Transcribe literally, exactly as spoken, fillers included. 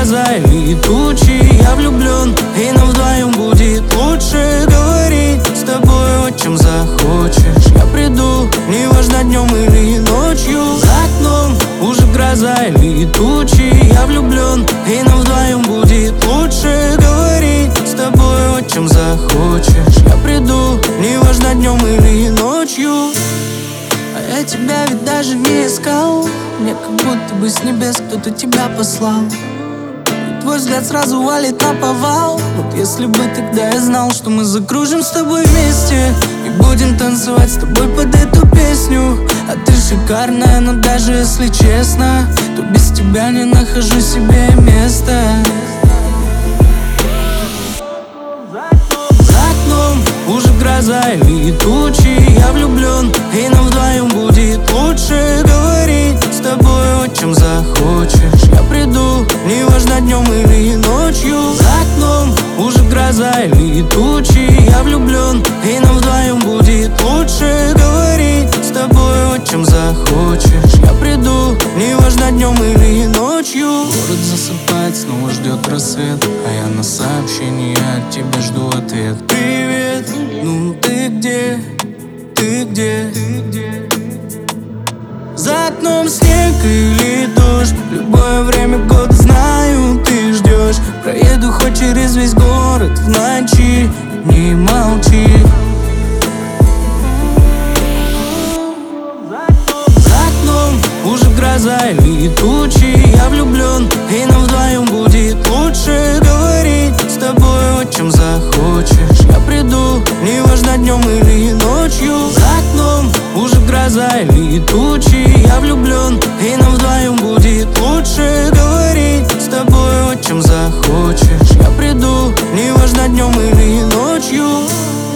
гроза или тучи. Я влюблен, и нам вдвоем будет лучше говорить с тобой, о чем захочешь. Я приду, неважно днем или ночью. За окном уже гроза или тучи. Я влюблен, и нам вдвоем будет лучше говорить с тобой, о чем захочешь. Я приду, неважно днем или ночью. А я тебя ведь даже не искал. Мне как будто бы с небес кто-то тебя послал. И твой взгляд сразу валит на повал. Вот если бы тогда я знал, что мы закружим с тобой вместе и будем танцевать с тобой под эту песню. А ты шикарная, но даже если честно, то без тебя не нахожу себе места. За окном уже гроза или тучи. Я влюблен, и нам вдвоем будет лучше говорить с тобой, о чем захочешь. Я приду, неважно днем или ночью. За окном уже гроза или тучи. Я влюблен, и нам вдвоем будет лучше говорить с тобой, о чем захочешь. Я приду, неважно днем или ночью. Город засыпает, снова ждет рассвет, а я на сообщение от тебя жду ответ. Привет, ну ты где, ты где, ты где? За окном снег или дождь, в любое время года знаю, ты ждешь. Проеду хоть через весь город в ночи, не молчи. За окном уже гроза или тучи. Я влюблен, и нам вдвоем будет лучше говорить с тобой, о чем захочешь. Я приду, неважно днем или ночью. За окном уже гроза или тучи. Я влюблен, и нам вдвоем будет лучше говорить с тобой, о чем захочешь. Я приду, неважно днем или ночью.